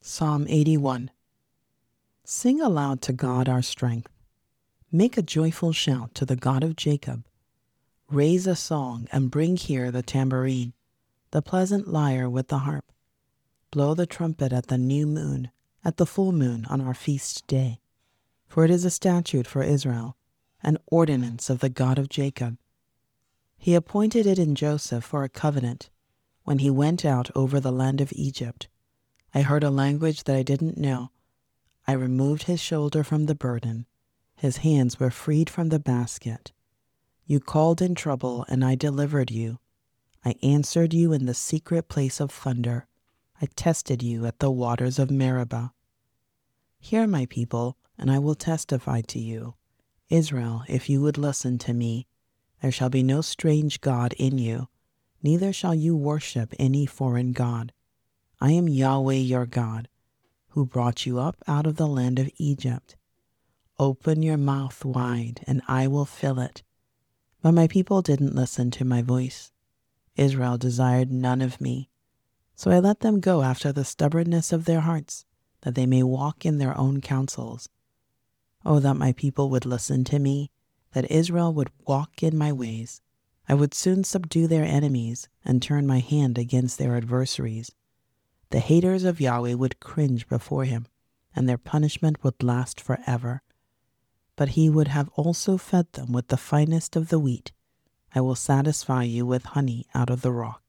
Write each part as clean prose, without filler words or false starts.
Psalm 81. Sing aloud to God our strength. Make a joyful shout to the God of Jacob. Raise a song and bring here the tambourine, the pleasant lyre with the harp. Blow the trumpet at the new moon, at the full moon on our feast day. For it is a statute for Israel, an ordinance of the God of Jacob. He appointed it in Joseph for a covenant, when he went out over the land of Egypt. I heard a language that I didn't know. I removed his shoulder from the burden. His hands were freed from the basket. You called in trouble, and I delivered you. I answered you in the secret place of thunder. I tested you at the waters of Meribah. Hear, my people, and I will testify to you. Israel, if you would listen to me, there shall be no strange god in you, neither shall you worship any foreign god. I am Yahweh your God, who brought you up out of the land of Egypt. Open your mouth wide, and I will fill it. But my people didn't listen to my voice. Israel desired none of me. So I let them go after the stubbornness of their hearts, that they may walk in their own counsels. Oh, that my people would listen to me, that Israel would walk in my ways. I would soon subdue their enemies and turn my hand against their adversaries. The haters of Yahweh would cringe before him, and their punishment would last forever. But he would have also fed them with the finest of the wheat. I will satisfy you with honey out of the rock.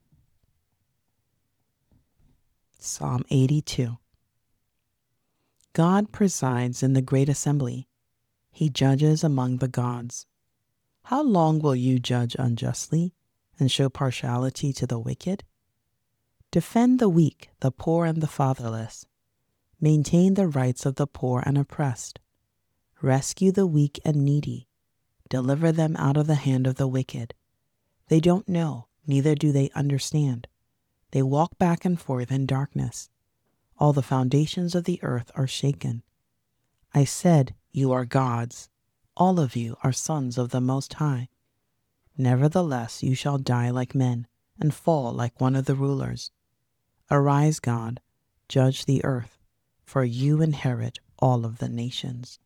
Psalm 82. God presides in the great assembly. He judges among the gods. How long will you judge unjustly and show partiality to the wicked? Defend the weak, the poor, and the fatherless. Maintain the rights of the poor and oppressed. Rescue the weak and needy. Deliver them out of the hand of the wicked. They don't know, neither do they understand. They walk back and forth in darkness. All the foundations of the earth are shaken. I said, you are gods. All of you are sons of the Most High. Nevertheless, you shall die like men and fall like one of the rulers. Arise, God, judge the earth, for you inherit all of the nations.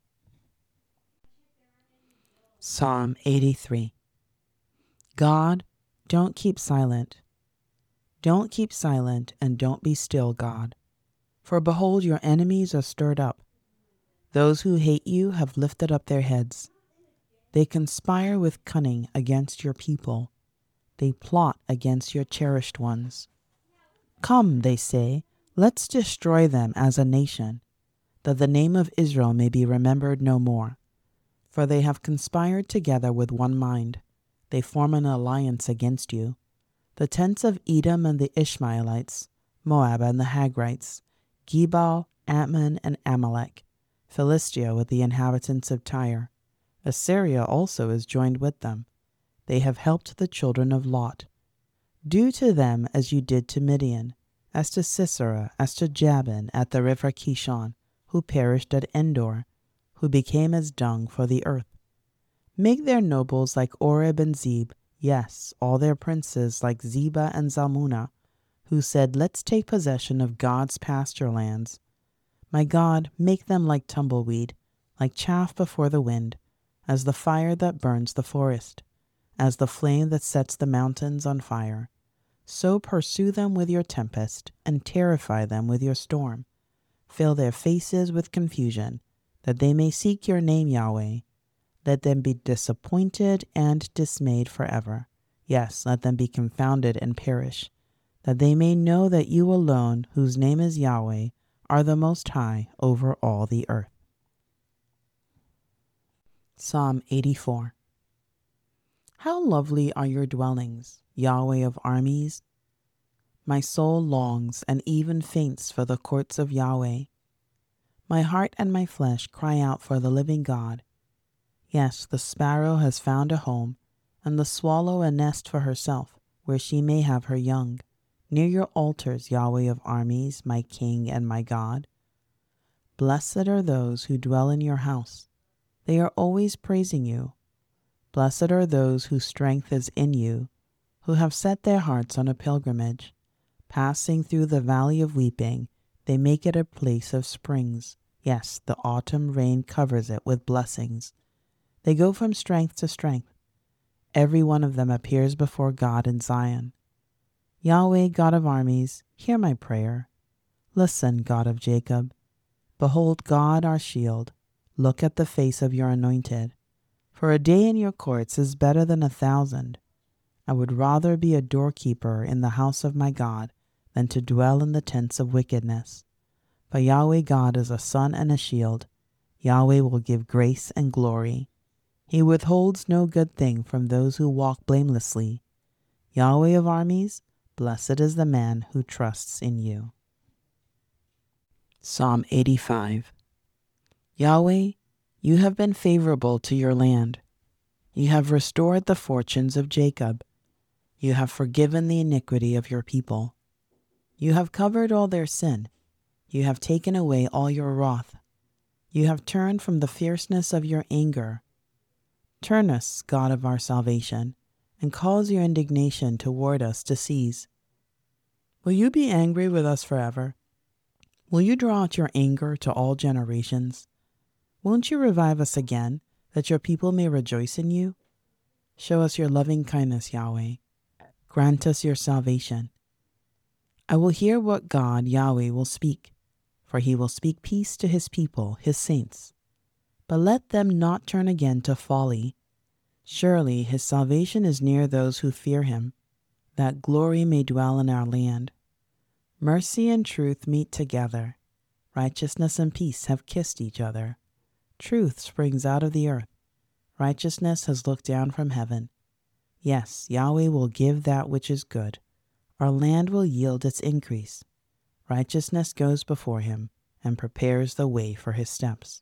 Psalm 83. God, don't keep silent. Don't keep silent, and don't be still, God. For behold, your enemies are stirred up. Those who hate you have lifted up their heads. They conspire with cunning against your people. They plot against your cherished ones. Come, they say, let's destroy them as a nation, that the name of Israel may be remembered no more. For they have conspired together with one mind. They form an alliance against you. The tents of Edom and the Ishmaelites, Moab and the Hagrites, Gebal, Ammon, and Amalek, Philistia with the inhabitants of Tyre. Assyria also is joined with them. They have helped the children of Lot. Do to them as you did to Midian, as to Sisera, as to Jabin at the river Kishon, who perished at Endor, who became as dung for the earth. Make their nobles like Oreb and Zeb, yes, all their princes like Zebah and Zalmunna, who said, let's take possession of God's pasture lands. My God, make them like tumbleweed, like chaff before the wind, as the fire that burns the forest, as the flame that sets the mountains on fire. So pursue them with your tempest, and terrify them with your storm. Fill their faces with confusion, that they may seek your name, Yahweh. Let them be disappointed and dismayed forever. Yes, let them be confounded and perish, that they may know that you alone, whose name is Yahweh, are the Most High over all the earth. Psalm 84. How lovely are your dwellings, Yahweh of armies! My soul longs and even faints for the courts of Yahweh. My heart and my flesh cry out for the living God. Yes, the sparrow has found a home, and the swallow a nest for herself, where she may have her young, near your altars, Yahweh of armies, my King and my God. Blessed are those who dwell in your house. They are always praising you. Blessed are those whose strength is in you, who have set their hearts on a pilgrimage. Passing through the valley of weeping, They make it a place of springs. Yes, the autumn rain covers it with blessings. They go from strength to strength. Every one of them appears before God in Zion. Yahweh, God of armies, hear my prayer. Listen, God of Jacob. Behold God our shield. Look at the face of your anointed. For a day in your courts is better than 1,000. I would rather be a doorkeeper in the house of my God than to dwell in the tents of wickedness. For Yahweh God is a sun and a shield. Yahweh will give grace and glory. He withholds no good thing from those who walk blamelessly. Yahweh of armies, blessed is the man who trusts in you. Psalm 85. Yahweh, you have been favorable to your land. You have restored the fortunes of Jacob. You have forgiven the iniquity of your people. You have covered all their sin. You have taken away all your wrath. You have turned from the fierceness of your anger. Turn us, God of our salvation, and cause your indignation toward us to cease. Will you be angry with us forever? Will you draw out your anger to all generations? Won't you revive us again, that your people may rejoice in you? Show us your loving kindness, Yahweh. Grant us your salvation. I will hear what God, Yahweh, will speak, for he will speak peace to his people, his saints. But let them not turn again to folly. Surely his salvation is near those who fear him, that glory may dwell in our land. Mercy and truth meet together. Righteousness and peace have kissed each other. Truth springs out of the earth. Righteousness has looked down from heaven. Yes, Yahweh will give that which is good. Our land will yield its increase. Righteousness goes before him and prepares the way for his steps.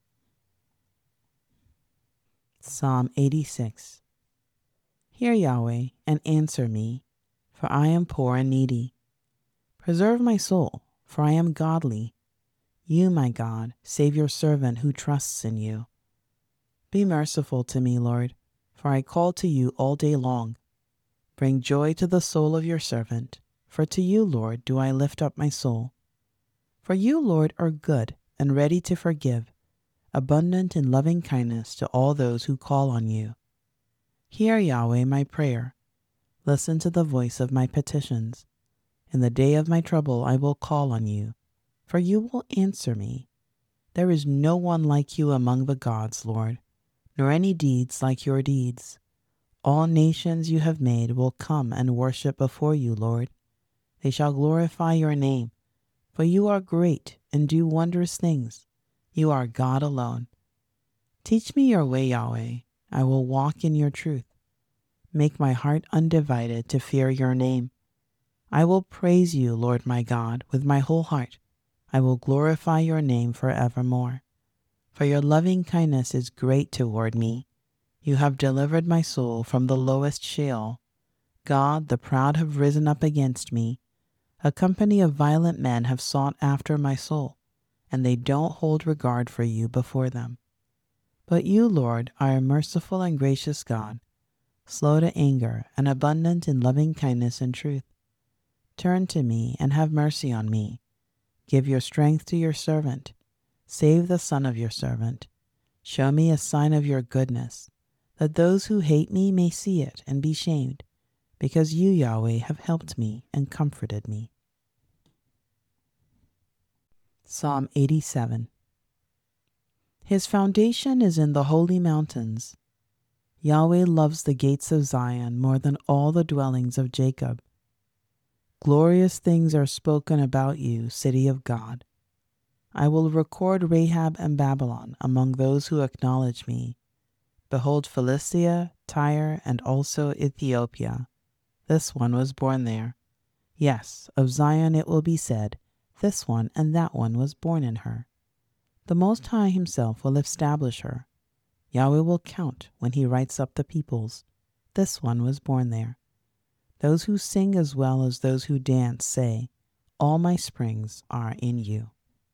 Psalm 86. Hear, Yahweh, and answer me, for I am poor and needy. Preserve my soul, for I am godly. You, my God, save your servant who trusts in you. Be merciful to me, Lord, for I call to you all day long. Bring joy to the soul of your servant, for to you, Lord, do I lift up my soul. For you, Lord, are good and ready to forgive, abundant in loving kindness to all those who call on you. Hear, Yahweh, my prayer. Listen to the voice of my petitions. In the day of my trouble I will call on you, for you will answer me. There is no one like you among the gods, Lord, nor any deeds like your deeds. All nations you have made will come and worship before you, Lord. They shall glorify your name, for you are great and do wondrous things. You are God alone. Teach me your way, Yahweh. I will walk in your truth. Make my heart undivided to fear your name. I will praise you, Lord my God, with my whole heart. I will glorify your name forevermore. For your loving kindness is great toward me. You have delivered my soul from the lowest Sheol. God, the proud have risen up against me. A company of violent men have sought after my soul, and they don't hold regard for you before them. But you, Lord, are a merciful and gracious God, slow to anger and abundant in loving kindness and truth. Turn to me and have mercy on me. Give your strength to your servant. Save the son of your servant. Show me a sign of your goodness, that those who hate me may see it and be shamed, because you, Yahweh, have helped me and comforted me. Psalm 87. His foundation is in the holy mountains. Yahweh loves the gates of Zion more than all the dwellings of Jacob. Glorious things are spoken about you, city of God. I will record Rahab and Babylon among those who acknowledge me. Behold, Philistia, Tyre, and also Ethiopia. This one was born there. Yes, of Zion it will be said, this one and that one was born in her. The Most High himself will establish her. Yahweh will count when he writes up the peoples. This one was born there. Those who sing as well as those who dance say, all my springs are in you.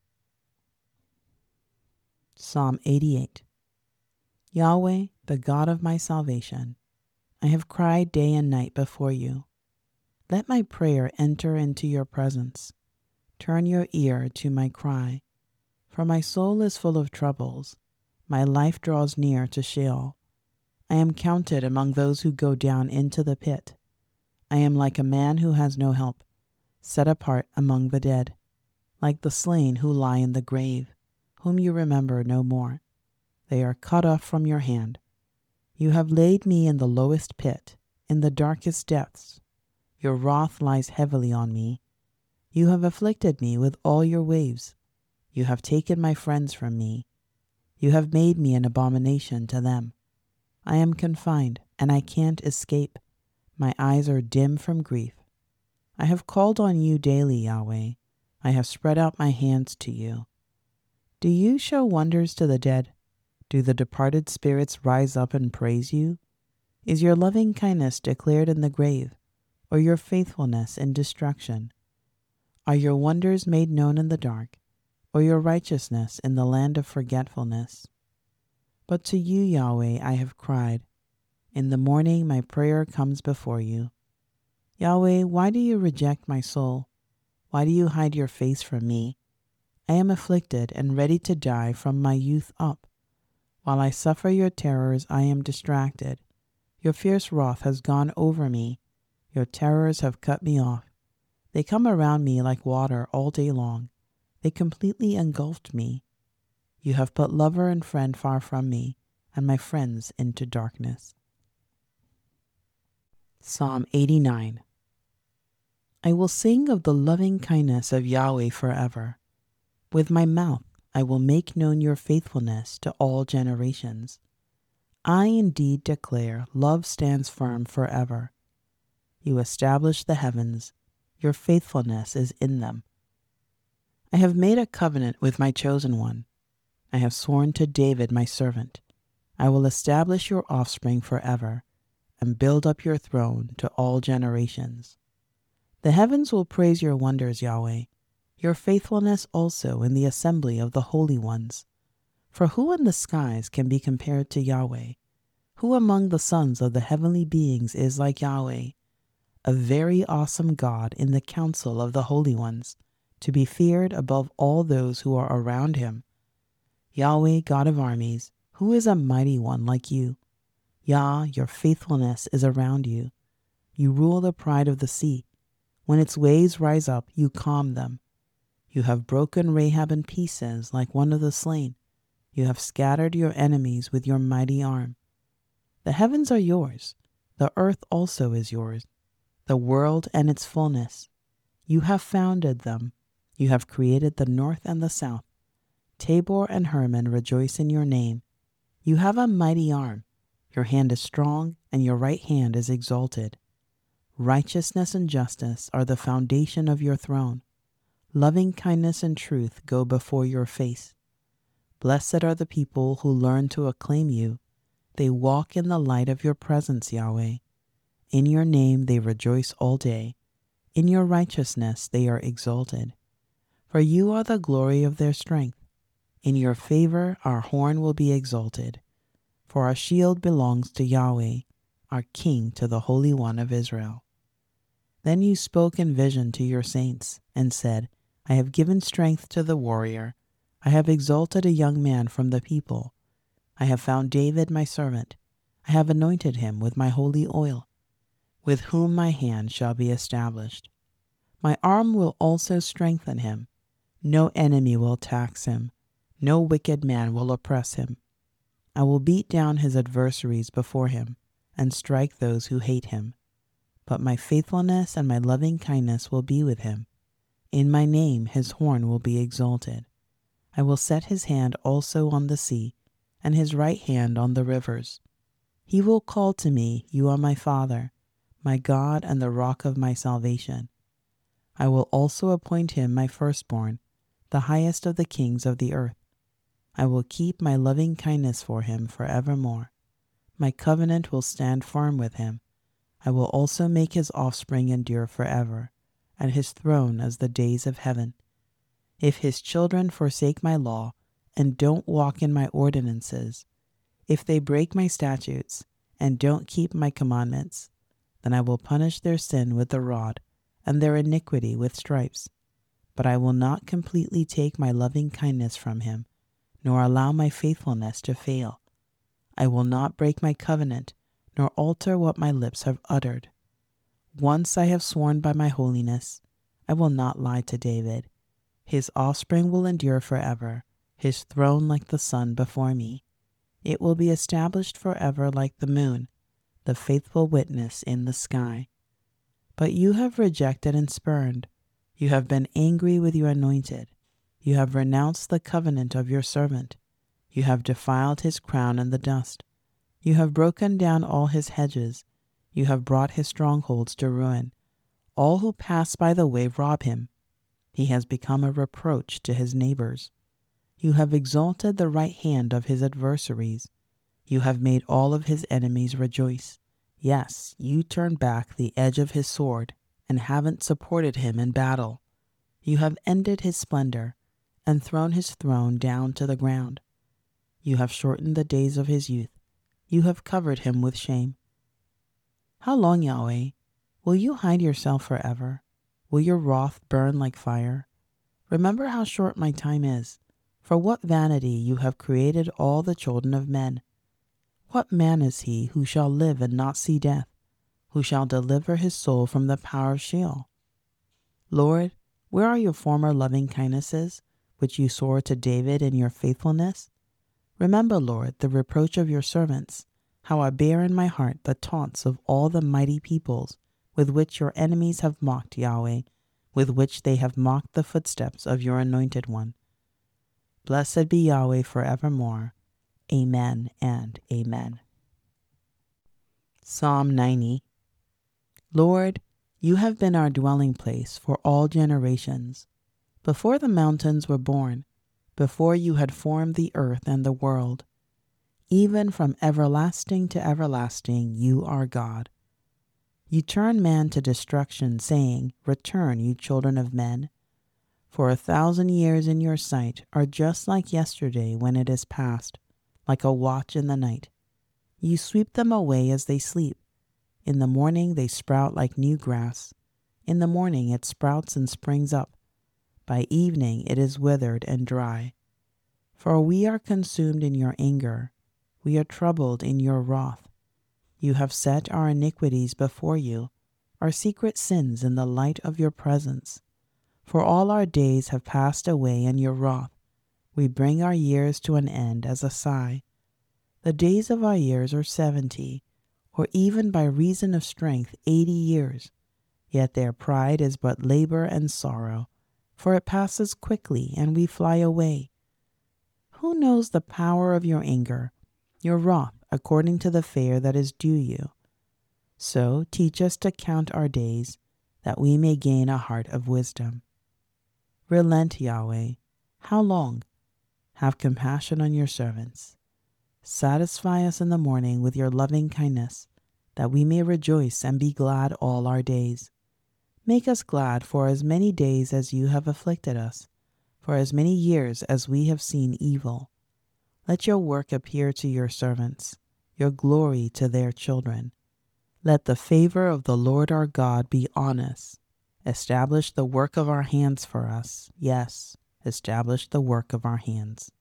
Psalm 88. Yahweh, the God of my salvation, I have cried day and night before you. Let my prayer enter into your presence. turn your ear to my cry. For my soul is full of troubles. My life draws near to Sheol. I am counted among those who go down into the pit. I am like a man who has no help, set apart among the dead, like the slain who lie in the grave, whom you remember no more. They are cut off from your hand. You have laid me in the lowest pit, in the darkest depths. Your wrath lies heavily on me. You have afflicted me with all your waves. You have taken my friends from me. You have made me an abomination to them. I am confined, and I can't escape. My eyes are dim from grief. I have called on you daily, Yahweh. I have spread out my hands to you. Do you show wonders to the dead? Do the departed spirits rise up and praise you? Is your loving kindness declared in the grave, or your faithfulness in destruction? Are your wonders made known in the dark, or your righteousness in the land of forgetfulness? But to you, Yahweh, I have cried. In the morning my prayer comes before you. Yahweh, why do you reject my soul? Why do you hide your face from me? I am afflicted and ready to die from my youth up. While I suffer your terrors, I am distracted. Your fierce wrath has gone over me. Your terrors have cut me off. They come around me like water all day long. They completely engulfed me. You have put lover and friend far from me, and my friends into darkness. Psalm 89. I will sing of the loving kindness of Yahweh forever. With my mouth I will make known your faithfulness to all generations. I indeed declare love stands firm forever. You establish the heavens. Your faithfulness is in them. I have made a covenant with my chosen one. I have sworn to David my servant. I will establish your offspring forever and build up your throne to all generations. The heavens will praise your wonders, Yahweh, your faithfulness also in the assembly of the holy ones. For who in the skies can be compared to Yahweh? Who among the sons of the heavenly beings is like Yahweh? A very awesome God in the council of the holy ones, to be feared above all those who are around him. Yahweh, God of armies, who is a mighty one like you? Yah, your faithfulness is around you. You rule the pride of the sea. When its waves rise up, you calm them. You have broken Rahab in pieces like one of the slain. You have scattered your enemies with your mighty arm. The heavens are yours. The earth also is yours. The world and its fullness. You have founded them. You have created the north and the south. Tabor and Hermon rejoice in your name. You have a mighty arm. Your hand is strong, and your right hand is exalted. Righteousness and justice are the foundation of your throne. Loving kindness and truth go before your face. Blessed are the people who learn to acclaim you. They walk in the light of your presence, Yahweh. In your name they rejoice all day. In your righteousness they are exalted. For you are the glory of their strength. In your favor our horn will be exalted. For our shield belongs to Yahweh, our King, to the Holy One of Israel. Then you spoke in vision to your saints, and said, I have given strength to the warrior. I have exalted a young man from the people. I have found David my servant. I have anointed him with my holy oil, with whom my hand shall be established. My arm will also strengthen him. No enemy will tax him. No wicked man will oppress him. I will beat down his adversaries before him, and strike those who hate him. But my faithfulness and my loving kindness will be with him. In my name his horn will be exalted. I will set his hand also on the sea, and his right hand on the rivers. He will call to me, You are my Father, my God and the rock of my salvation. I will also appoint him my firstborn, the highest of the kings of the earth. I will keep my loving kindness for him forevermore. My covenant will stand firm with him. I will also make his offspring endure forever, and his throne as the days of heaven. If his children forsake my law, and don't walk in my ordinances, if they break my statutes, and don't keep my commandments, then I will punish their sin with the rod, and their iniquity with stripes. but I will not completely take my loving kindness from him, nor allow my faithfulness to fail. I will not break my covenant, nor alter what my lips have uttered. Once I have sworn by my holiness, I will not lie to David. His offspring will endure forever, his throne like the sun before me. It will be established forever like the moon, the faithful witness in the sky. But you have rejected and spurned. You have been angry with your anointed. You have renounced the covenant of your servant. You have defiled his crown in the dust. You have broken down all his hedges. You have brought his strongholds to ruin. All who pass by the way rob him. He has become a reproach to his neighbors. You have exalted the right hand of his adversaries. You have made all of his enemies rejoice. Yes, you turned back the edge of his sword and haven't supported him in battle. You have ended his splendor and thrown his throne down to the ground. You have shortened the days of his youth. You have covered him with shame. How long, Yahweh? Will you hide yourself forever? Will your wrath burn like fire? Remember how short my time is. For what vanity you have created all the children of men. What man is he who shall live and not see death, who shall deliver his soul from the power of Sheol? Lord, where are your former loving kindnesses, which you swore to David in your faithfulness? Remember, Lord, the reproach of your servants, how I bear in my heart the taunts of all the mighty peoples, with which your enemies have mocked Yahweh, with which they have mocked the footsteps of your anointed one. Blessed be Yahweh forevermore. Amen and amen. Psalm 90. Lord, you have been our dwelling place for all generations. Before the mountains were born, before you had formed the earth and the world, even from everlasting to everlasting, you are God. You turn man to destruction, saying, Return, you children of men. For 1,000 years in your sight are just like yesterday when it is past, like a watch in the night. You sweep them away as they sleep. In the morning they sprout like new grass. In the morning it sprouts and springs up. By evening it is withered and dry. For we are consumed in your anger. We are troubled in your wrath. You have set our iniquities before you, our secret sins in the light of your presence. For all our days have passed away in your wrath. We bring our years to an end as a sigh. The days of our years are 70, or even by reason of strength 80 years. Yet their pride is but labor and sorrow, for it passes quickly and we fly away. Who knows the power of your anger, your wrath according to the fare that is due you? So teach us to count our days, that we may gain a heart of wisdom. Relent, Yahweh. How long? Have compassion on your servants. Satisfy us in the morning with your loving kindness, that we may rejoice and be glad all our days. Make us glad for as many days as you have afflicted us, for as many years as we have seen evil. Let your work appear to your servants, your glory to their children. Let the favor of the Lord our God be on us. Establish the work of our hands for us. Yes, establish the work of our hands.